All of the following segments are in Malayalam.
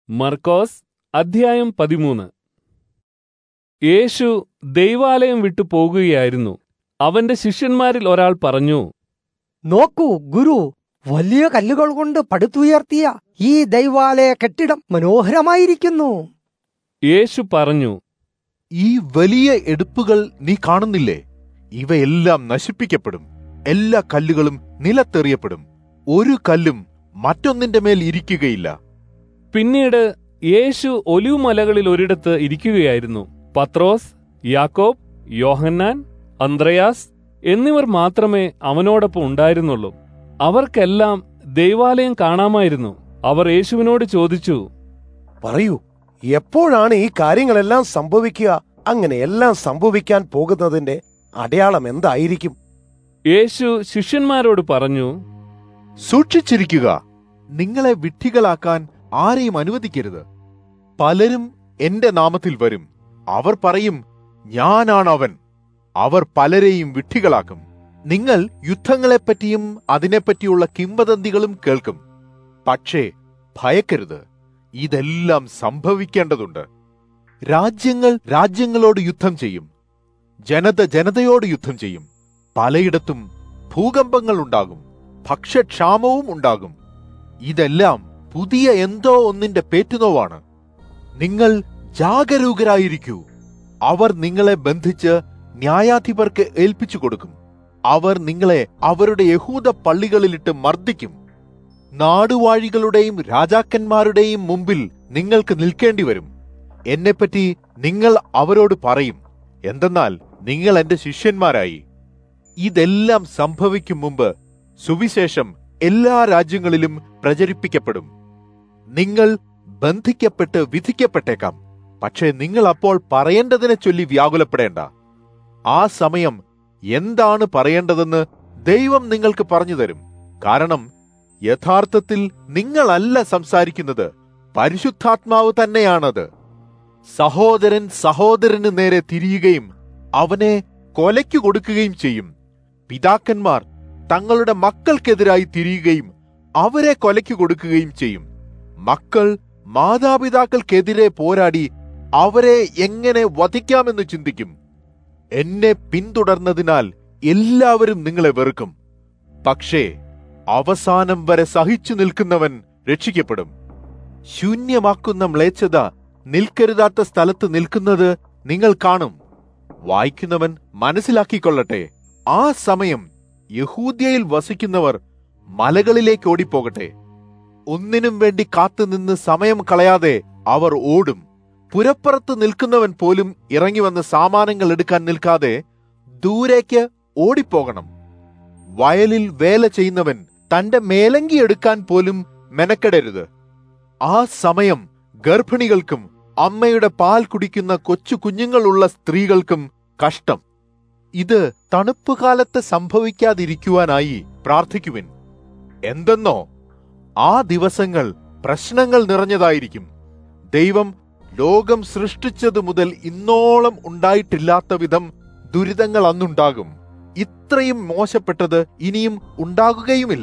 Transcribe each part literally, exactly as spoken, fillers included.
മർക്കോസ് അധ്യായം പതിമൂന്ന്. യേശു ദൈവാലയം വിട്ടു പോകുകയായിരുന്നു. അവന്റെ ശിഷ്യന്മാരിൽ ഒരാൾ പറഞ്ഞു, നോക്കൂ ഗുരു, വലിയ കല്ലുകൾ കൊണ്ട് പടുത്തുയർത്തിയ ഈ ദൈവാലയ കെട്ടിടം മനോഹരമായിരിക്കുന്നു. യേശു പറഞ്ഞു, ഈ വലിയ എടുപ്പുകൾ നീ കാണുന്നില്ലേ? ഇവയെല്ലാം നശിപ്പിക്കപ്പെടും. എല്ലാ കല്ലുകളും നിലത്തെറിയപ്പെടും. ഒരു കല്ലും മറ്റൊന്നിന്റെ മേൽ ഇരിക്കുകയില്ല. പിന്നീട് യേശു ഒലിവുമലകളിൽ ഒരിടത്ത് ഇരിക്കുകയായിരുന്നു. പത്രോസ്, യാക്കോബ്, യോഹന്നാൻ, അന്ത്രയാസ് എന്നിവർ മാത്രമേ അവനോടൊപ്പം ഉണ്ടായിരുന്നുള്ളൂ. അവർക്കെല്ലാം ദൈവാലയം കാണാമായിരുന്നു. അവർ യേശുവിനോട് ചോദിച്ചു, പറയൂ, എപ്പോഴാണ് ഈ കാര്യങ്ങളെല്ലാം സംഭവിക്കുക? അങ്ങനെ എല്ലാം സംഭവിക്കാൻ പോകുന്നതിന്റെ അടയാളം എന്തായിരിക്കും? യേശു ശിഷ്യന്മാരോട് പറഞ്ഞു, സൂക്ഷിച്ചിരിക്കുക. നിങ്ങളെ വിഡ്ഢികളാക്കാൻ ആരെയും അനുവദിക്കരുത്. പലരും എന്റെ നാമത്തിൽ വരും. അവർ പറയും, ഞാനാണ് അവൻ. അവർ പലരെയും വിഡ്ഢികളാക്കും. നിങ്ങൾ യുദ്ധങ്ങളെപ്പറ്റിയും അതിനെപ്പറ്റിയുള്ള കിംവദന്തികളും കേൾക്കും. പക്ഷേ ഭയക്കരുത്, ഇതെല്ലാം സംഭവിക്കേണ്ടതുണ്ട്. രാജ്യങ്ങൾ രാജ്യങ്ങളോട് യുദ്ധം ചെയ്യും. ജനത ജനതയോട് യുദ്ധം ചെയ്യും. പലയിടത്തും ഭൂകമ്പങ്ങൾ ഉണ്ടാകും. ഭക്ഷ്യക്ഷാമവും ഉണ്ടാകും. ഇതെല്ലാം പുതിയ എന്തോ ഒന്നിന്റെ പേറ്റുനോവാണ്. നിങ്ങൾ ജാഗരൂകരായിരിക്കൂ. അവർ നിങ്ങളെ ബന്ധിച്ച് ന്യായാധിപർക്ക് ഏൽപ്പിച്ചു കൊടുക്കും. അവർ നിങ്ങളെ അവരുടെ യഹൂദ പള്ളികളിലിട്ട് മർദ്ദിക്കും. നാടുവാഴികളുടെയും രാജാക്കന്മാരുടെയും മുമ്പിൽ നിങ്ങൾക്ക് നിൽക്കേണ്ടി വരും. എന്നെപ്പറ്റി നിങ്ങൾ അവരോട് പറയും. എന്തെന്നാൽ നിങ്ങൾ എന്റെ ശിഷ്യന്മാരായി. ഇതെല്ലാം സംഭവിക്കും മുമ്പ് സുവിശേഷം എല്ലാ രാജ്യങ്ങളിലും പ്രചരിപ്പിക്കപ്പെടും. നിങ്ങൾ ബന്ധിക്കപ്പെട്ട് വിധിക്കപ്പെട്ടേക്കാം. പക്ഷേ നിങ്ങൾ അപ്പോൾ പറയേണ്ടതിനെ ചൊല്ലി വ്യാകുലപ്പെടേണ്ട. ആ സമയം എന്താണ് പറയേണ്ടതെന്ന് ദൈവം നിങ്ങൾക്ക് പറഞ്ഞു തരും. കാരണം യഥാർത്ഥത്തിൽ നിങ്ങളല്ല സംസാരിക്കുന്നത്, പരിശുദ്ധാത്മാവ് തന്നെയാണത്. സഹോദരൻ സഹോദരന് നേരെ തിരിയുകയും അവനെ കൊലയ്ക്കു കൊടുക്കുകയും ചെയ്യും. പിതാക്കന്മാർ തങ്ങളുടെ മക്കൾക്കെതിരായി തിരിയുകയും അവരെ കൊലയ്ക്കു കൊടുക്കുകയും ചെയ്യും. മക്കൾ മാതാപിതാക്കൾക്കെതിരെ പോരാടി അവരെ എങ്ങനെ വധിക്കാമെന്ന് ചിന്തിക്കും. എന്നെ പിന്തുടർന്നതിനാൽ എല്ലാവരും നിങ്ങളെ വെറുക്കും. പക്ഷേ അവസാനം വരെ സഹിച്ചു നിൽക്കുന്നവൻ രക്ഷിക്കപ്പെടും. ശൂന്യമാക്കുന്ന മ്ലേച്ഛത നിൽക്കരുതാത്ത സ്ഥലത്ത് നിൽക്കുന്നത് നിങ്ങൾ കാണും. വായിക്കുന്നവൻ മനസ്സിലാക്കിക്കൊള്ളട്ടെ. ആ സമയം യഹൂദ്യയിൽ വസിക്കുന്നവർ മലകളിലേക്ക് ഓടിപ്പോകട്ടെ. ഒന്നിനും വേണ്ടി കാത്തുനിന്ന് സമയം കളയാതെ അവർ ഓടും. പുരപ്പുറത്ത് നിൽക്കുന്നവൻ പോലും ഇറങ്ങി വന്ന് സാമാനങ്ങൾ എടുക്കാൻ നിൽക്കാതെ ദൂരേക്ക് ഓടിപ്പോകണം. വയലിൽ വേല ചെയ്യുന്നവൻ തന്റെ മേലങ്കി എടുക്കാൻ പോലും മെനക്കെടരുത്. ആ സമയം ഗർഭിണികൾക്കും അമ്മയുടെ പാൽ കുടിക്കുന്ന കൊച്ചു കുഞ്ഞുങ്ങളുള്ള സ്ത്രീകൾക്കും കഷ്ടം. ഇത് തണുപ്പുകാലത്ത് സംഭവിക്കാതിരിക്കുവാനായി പ്രാർത്ഥിക്കുവിൻ. എന്തെന്നോ ആ ദിവസങ്ങൾ പ്രശ്നങ്ങൾ നിറഞ്ഞതായിരിക്കും. ദൈവം ലോകം സൃഷ്ടിച്ചതു മുതൽ ഇന്നോളം ഉണ്ടായിട്ടില്ലാത്ത വിധം ദുരിതങ്ങൾ അന്നുണ്ടാകും. ഇത്രയും മോശപ്പെട്ടത് ഇനിയും ഉണ്ടാകുകയുമില്ല.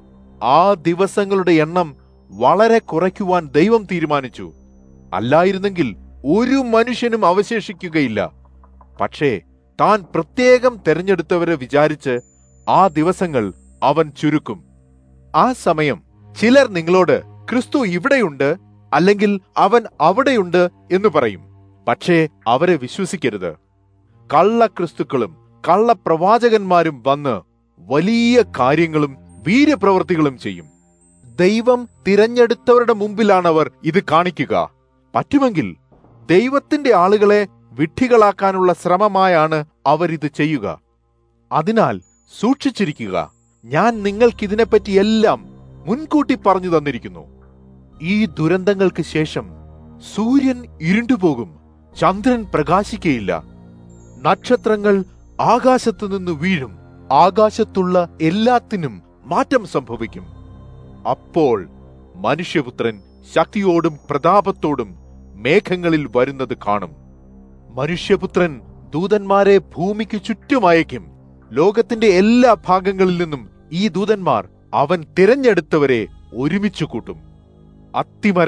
ആ ദിവസങ്ങളുടെ എണ്ണം വളരെ കുറയ്ക്കുവാൻ ദൈവം തീരുമാനിച്ചു. അല്ലായിരുന്നെങ്കിൽ ഒരു മനുഷ്യനും അവശേഷിക്കുകയില്ല. പക്ഷേ താൻ പ്രത്യേകം തെരഞ്ഞെടുത്തവരെ വിചാരിച്ച് ആ ദിവസങ്ങൾ അവൻ ചുരുക്കും. ആ സമയം ചിലർ നിങ്ങളോട്, ക്രിസ്തു ഇവിടെയുണ്ട്, അല്ലെങ്കിൽ അവൻ അവിടെയുണ്ട് എന്ന് പറയും. പക്ഷേ അവരെ വിശ്വസിക്കരുത്. കള്ളക്രിസ്തുക്കളും കള്ളപ്രവാചകന്മാരും വന്ന് വലിയ കാര്യങ്ങളും വീര്യപ്രവൃത്തികളും ചെയ്യും. ദൈവം തിരഞ്ഞെടുത്തവരുടെ മുമ്പിലാണവർ ഇത് കാണിക്കുക. പറ്റുമെങ്കിൽ ദൈവത്തിന്റെ ആളുകളെ വിഡ്ഢികളാക്കാനുള്ള ശ്രമമായാണ് അവരിത് ചെയ്യുക. അതിനാൽ സൂക്ഷിച്ചിരിക്കുക. ഞാൻ നിങ്ങൾക്കിതിനെപ്പറ്റി എല്ലാം മുൻകൂട്ടി പറഞ്ഞു തന്നിരിക്കുന്നു. ഈ ദുരന്തങ്ങൾക്ക് ശേഷം സൂര്യൻ ഇരുണ്ടുപോകും, ചന്ദ്രൻ പ്രകാശിക്കയില്ല, നക്ഷത്രങ്ങൾ ആകാശത്തു നിന്ന് വീഴും, ആകാശത്തുള്ള എല്ലാത്തിനും മാറ്റം സംഭവിക്കും. അപ്പോൾ മനുഷ്യപുത്രൻ ശക്തിയോടും പ്രതാപത്തോടും മേഘങ്ങളിൽ വരുന്നത് കാണും. മനുഷ്യപുത്രൻ ദൂതന്മാരെ ഭൂമിക്ക് ചുറ്റും അയക്കും. ലോകത്തിന്റെ എല്ലാ ഭാഗങ്ങളിൽ നിന്നും ഈ ദൂതന്മാർ അവൻ തിരഞ്ഞെടുത്തവരെ ഒരുമിച്ചു കൂട്ടും. അത്തിമരം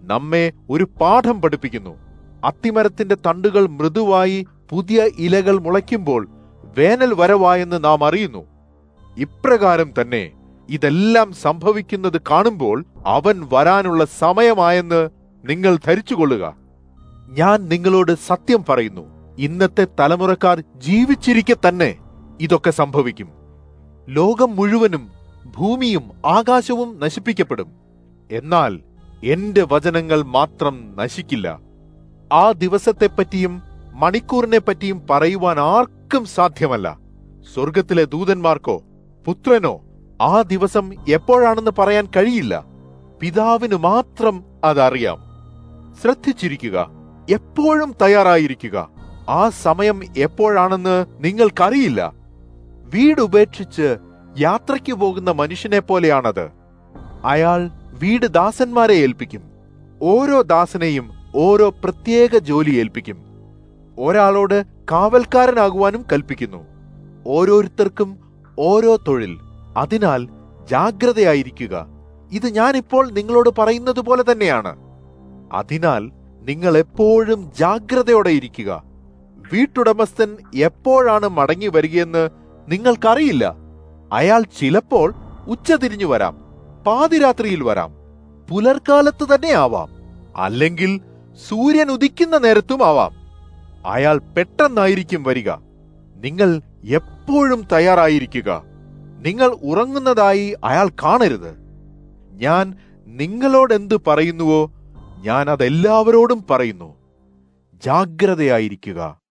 നമ്മെ ഒരു പാഠം പഠിപ്പിക്കുന്നു. അത്തിമരത്തിന്റെ തണ്ടുകൾ മൃദുവായി പുതിയ ഇലകൾ മുളയ്ക്കുമ്പോൾ വേനൽ വരവായെന്ന് നാം അറിയുന്നു. ഇപ്രകാരം തന്നെ ഇതെല്ലാം സംഭവിക്കുന്നത് കാണുമ്പോൾ അവൻ വരാനുള്ള സമയമായെന്ന് നിങ്ങൾ ധരിച്ചുകൊള്ളുക. ഞാൻ നിങ്ങളോട് സത്യം പറയുന്നു, ഇന്നത്തെ തലമുറക്കാർ ജീവിച്ചിരിക്കെ തന്നെ ഇതൊക്കെ സംഭവിക്കും. ലോകം മുഴുവനും ഭൂമിയും ആകാശവും നശിപ്പിക്കപ്പെടും, എന്നാൽ എന്റെ വചനങ്ങൾ മാത്രം നശിക്കില്ല. ആ ദിവസത്തെപ്പറ്റിയും മണിക്കൂറിനെ പറ്റിയും പറയുവാൻ ആർക്കും സാധ്യമല്ല. സ്വർഗത്തിലെ ദൂതന്മാർക്കോ പുത്രനോ ആ ദിവസം എപ്പോഴാണെന്ന് പറയാൻ കഴിയില്ല. പിതാവിന് മാത്രം അതറിയാം. ശ്രദ്ധിച്ചിരിക്കുക, എപ്പോഴും തയ്യാറായിരിക്കുക. ആ സമയം എപ്പോഴാണെന്ന് നിങ്ങൾക്കറിയില്ല. വീടുപേക്ഷിച്ച് യാത്രയ്ക്ക് പോകുന്ന മനുഷ്യനെ പോലെയാണത്. അയാൾ വീട് ദാസന്മാരെ ഏൽപ്പിക്കും. ഓരോ ദാസനെയും ഓരോ പ്രത്യേക ജോലി ഏൽപ്പിക്കും. ഒരാളോട് കാവൽക്കാരനാകുവാനും കൽപ്പിക്കുന്നു. ഓരോരുത്തർക്കും ഓരോ തൊഴിൽ. അതിനാൽ ജാഗ്രതയായിരിക്കുക. ഇത് ഞാനിപ്പോൾ നിങ്ങളോട് പറയുന്നത് പോലെ തന്നെയാണ്. അതിനാൽ നിങ്ങൾ എപ്പോഴും ജാഗ്രതയോടെ ഇരിക്കുക. വീട്ടുടമസ്ഥൻ എപ്പോഴാണ് മടങ്ങി വരികയെന്ന് നിങ്ങൾക്കറിയില്ല. അയാൾ ചിലപ്പോൾ ഉച്ചതിരിഞ്ഞു വരാം, പാതിരാത്രിയിൽ വരാം, പുലർക്കാലത്ത് തന്നെ ആവാം, അല്ലെങ്കിൽ സൂര്യൻ ഉദിക്കുന്ന നേരത്തും ആവാം. അയാൾ പെട്ടെന്നായിരിക്കും വരിക. നിങ്ങൾ എപ്പോഴും തയ്യാറായിരിക്കുക. നിങ്ങൾ ഉറങ്ങുന്നതായി അയാൾ കാണരുത്. ഞാൻ നിങ്ങളോടെന്ത് പറയുന്നുവോ ഞാൻ അതെല്ലാവരോടും പറയുന്നു. ജാഗ്രതയായിരിക്കുക.